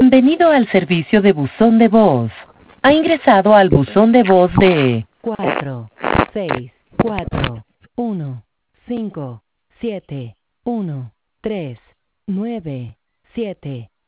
Bienvenido al servicio de buzón de voz. Ha ingresado al buzón de voz de 46415571397.